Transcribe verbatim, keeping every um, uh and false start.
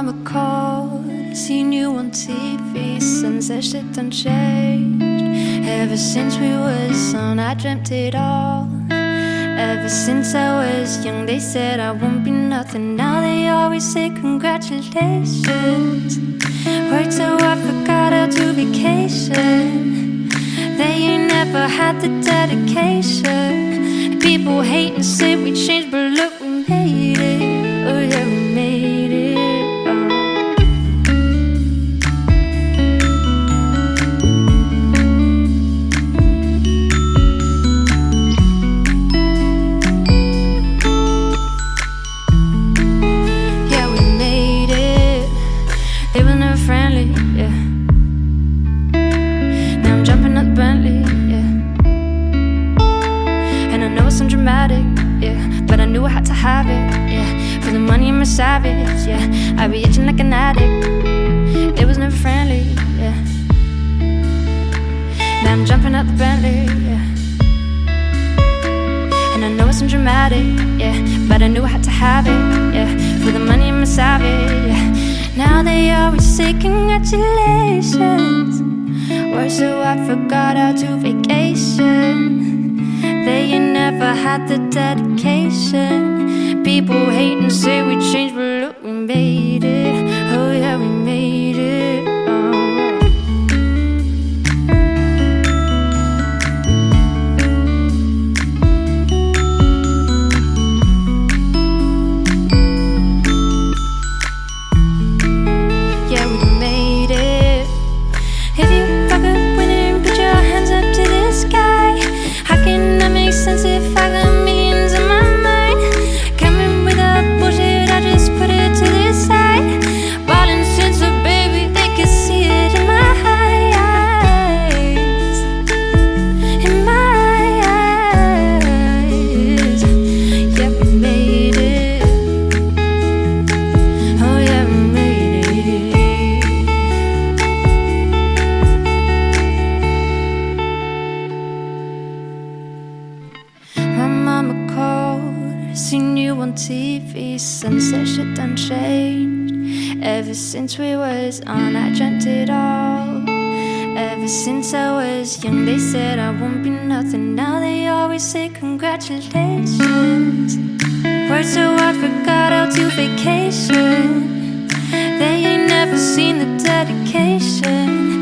mama called, seen you on T V, sunset shit done changed. Ever since we was on, I dreamt it all. Ever since I was young, they said I won't be nothing. Now they always say congratulations. Worked so I forgot how to vacation. They ain't never had the dedication. People hate and say we changed, but look, we made it. Oh yeah, we made it. Friendly, yeah. Now I'm jumping up the Bentley, yeah. And I know it's undramatic, yeah, but I knew I had to have it, yeah. For the money I'm a savage, yeah. I be itching like an addict. It was never friendly, yeah. Now I'm jumping up the Bentley, yeah. And I know it's undramatic, yeah, but I knew I had to have it, yeah. For the money I'm a savage, yeah. Now they always say congratulations. Worked so I forgot how to vacation. They ain't never had the dedication. People hate and say we changed, but look, we made it. Oh yeah, we made it. Seen you on T V, sunset shit done changed. Ever since we was on, I dreamt it all. Ever since I was young, they said I won't be nothing. Now they always say congratulations. Worked so I forgot how to vacation. They ain't never seen the dedication.